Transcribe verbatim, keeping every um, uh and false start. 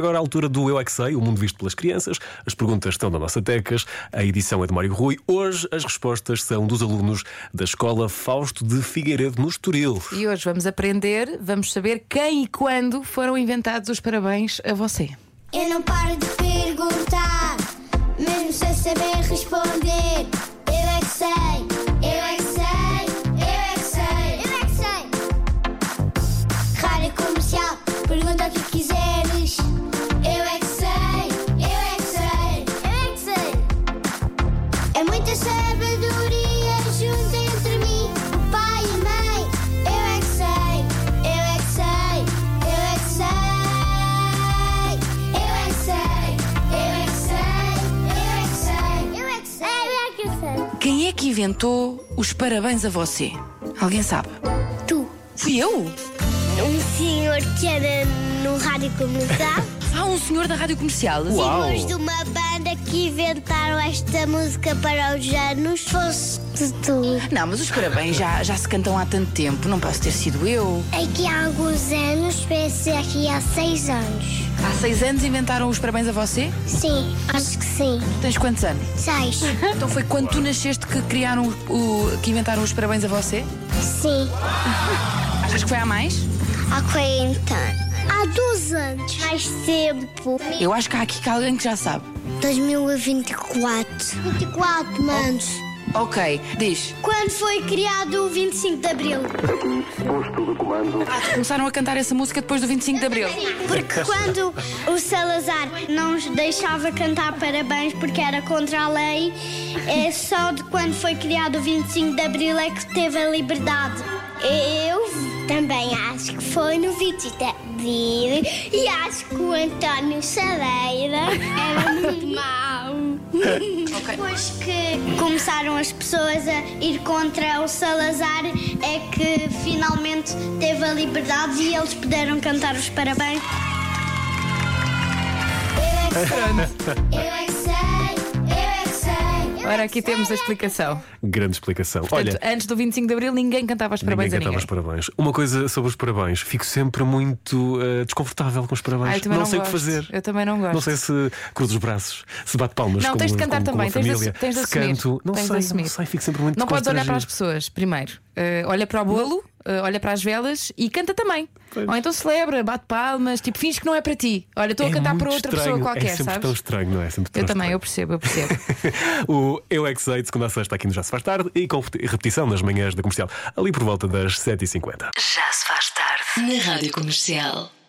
Agora a altura do Eu É Que Sei, o mundo visto pelas crianças. As perguntas estão na nossa Tecas. A edição é de Mário Rui. Hoje as respostas são dos alunos da Escola Fausto de Figueiredo, no Estoril. E hoje vamos aprender, vamos saber quem e quando foram inventados os parabéns a você. Eu não paro de perguntar, mesmo sem saber responder. Eu é que sei, eu é que sei, eu é que sei, eu é que sei. Rádio Comercial, pergunta o que quiseres. Eu é que sei, eu é que sei, eu é que sei. É muita sabedoria junto entre mim, o pai e a mãe. Eu é que sei, eu é que sei, eu é que sei. Eu é que sei, eu é que sei, eu é que sei, eu é que sei. Quem é que inventou os parabéns a você? Alguém sabe? Tu, Fui eu? um senhor que era no rádio comercial. Ah, um senhor da rádio comercial. Uau. Senhores de uma banda que inventaram esta música para os anos. Foste tu. Não, mas os parabéns já, já se cantam há tanto tempo. Não posso ter sido eu. Aqui há alguns anos, pensei aqui há seis anos. Há seis anos inventaram os parabéns a você? Sim, acho que sim. Tens quantos anos? Seis. Então foi quando tu nasceste que criaram o, que inventaram os parabéns a você? Sim. Achas que foi há mais? Há quarenta anos. Há doze anos. Mais tempo. Eu acho que há aqui alguém que já sabe. dois mil e vinte e quatro. vinte e quatro, manos. Ok, diz. Quando foi criado o vinte e cinco de Abril? Ah, começaram a cantar essa música depois do vinte e cinco de Abril. Porque quando o Salazar não nos deixava cantar parabéns porque era contra a lei, é só de quando foi criado o vinte e cinco de Abril é que teve a liberdade. Eu também acho que foi no vinte de Abril e acho que o António Sadeira era muito mau. Depois que começaram as pessoas a ir contra o Salazar é que finalmente teve a liberdade e eles puderam cantar os parabéns. Eu é que sei, eu é que sei, eu é que sei. Ora, aqui temos a explicação. Grande explicação. Portanto, Olha, antes do vinte e cinco de Abril ninguém cantava os parabéns ninguém a cantava ninguém. os parabéns. Uma coisa sobre os parabéns, fico sempre muito uh, desconfortável com os parabéns. Ah, eu também não sei gosto. o que fazer. Eu também não gosto. Não sei se cruzo os braços, se bate palmas. Não, com, tens de cantar com, também, com a tens de família. assu- tens de se assumir. canto, não Tens de sei, assumir. não sei, fico sempre muito Não podes olhar para as constrangido. pessoas, primeiro. Uh, olha para o bolo, uh, olha para as velas e canta também. Pois. Ou então celebra, bate palmas, tipo, finge que não é para ti. Olha, estou a É cantar muito para outra estranho, pessoa qualquer, é sempre sabes? tão estranho, não é? É sempre tão Eu também, eu estranho. percebo, eu percebo. O Eu É Que Sei, de segunda a sexta, aqui no Já Se Faz Tarde e com repetição nas manhãs da comercial, ali por volta das sete e cinquenta. Já se faz tarde na Rádio Comercial.